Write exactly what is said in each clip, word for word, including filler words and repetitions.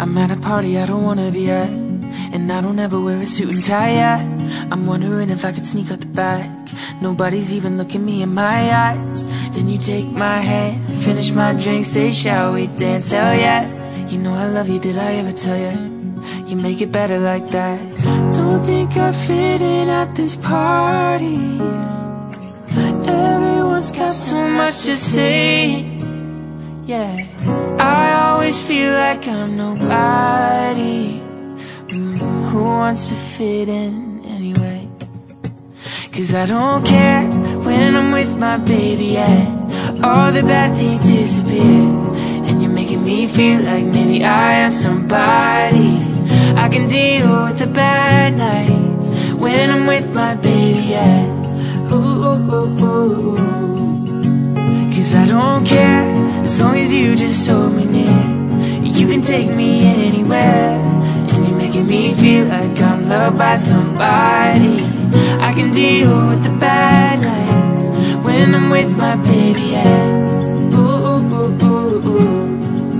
I'm at a party I don't wanna be at, and I don't ever wear a suit and tie yet. I'm wondering if I could sneak out the back. Nobody's even looking me in my eyes. Then you take my hand, finish my drink, say shall we dance, hell yeah. You know I love you, did I ever tell you? You make it better like that. Don't think I fit in at this party. Everyone's got so much to say. Yeah, I always feel like I'm nobody. mm, Who wants to fit in anyway? Cause I don't care when I'm with my baby, yeah. All the bad things disappear, and you're making me feel like maybe I am somebody. I can deal with the bad nights when I'm with my baby, yeah. Ooh, ooh, ooh, ooh. Cause I don't care, as long as you just hold me near. You can take me anywhere, and you're making me feel like I'm loved by somebody. I can deal with the bad nights when I'm with my baby, yeah. Ooh, ooh, ooh, ooh.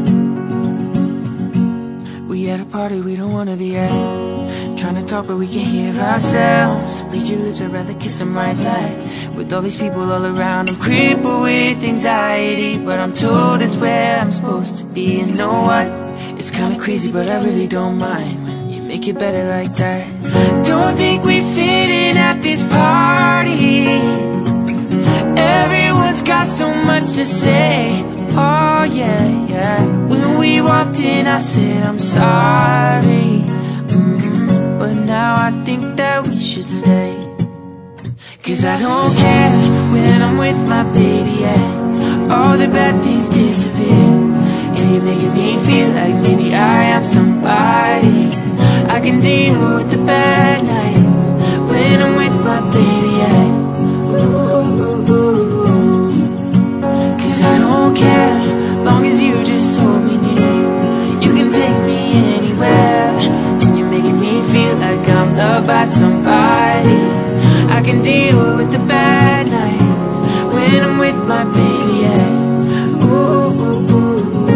We at a party we don't wanna be at, trying to talk but we can't hear ourselves. Read your lips, I'd rather kiss them right back. With all these people all around, I'm crippled with anxiety, but I'm told it's where I'm supposed to be. And know what? It's kinda crazy, but I really don't mind when you make it better like that. Don't think we fit in at this party. Everyone's got so much to say. Oh yeah, yeah. When we walked in I said I'm sorry, mm-hmm. But now I think that we should stay. Cause I don't care when I'm with my baby, yeah. All the bad things disappear, and you're making me feel like maybe I am somebody. I can deal with the bad nights when I'm with my baby, yeah. Ooh, ooh, ooh. Cause I don't care, long as you just hold me near. You can take me anywhere, and you're making me feel like I'm loved by somebody. I can deal with the bad nights when I'm with my baby, yeah. Ooh, ooh, ooh.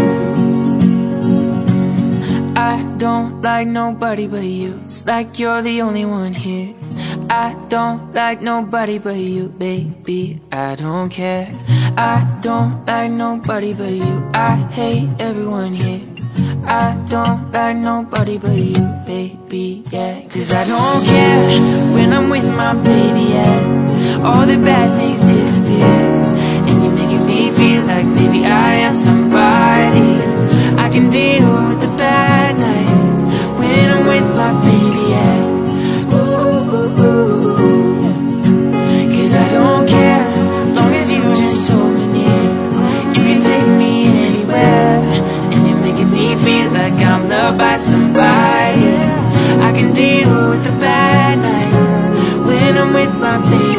I don't like nobody but you. It's like you're the only one here. I don't like nobody but you, baby. I don't care. I don't like nobody but you. I hate everyone here. I don't like nobody but you, baby, yeah. Cause I don't care when I'm with my baby, yeah. All the bad things disappear, and you're making me feel like maybe I am somebody. I can deal with the bad nights when I'm with my baby, yeah. Ooh, ooh, ooh, yeah. Cause I don't care, long as you just hold me near. You can take me anywhere, and you're making me feel like I'm loved by somebody. I can deal with the bad nights when I'm with my baby.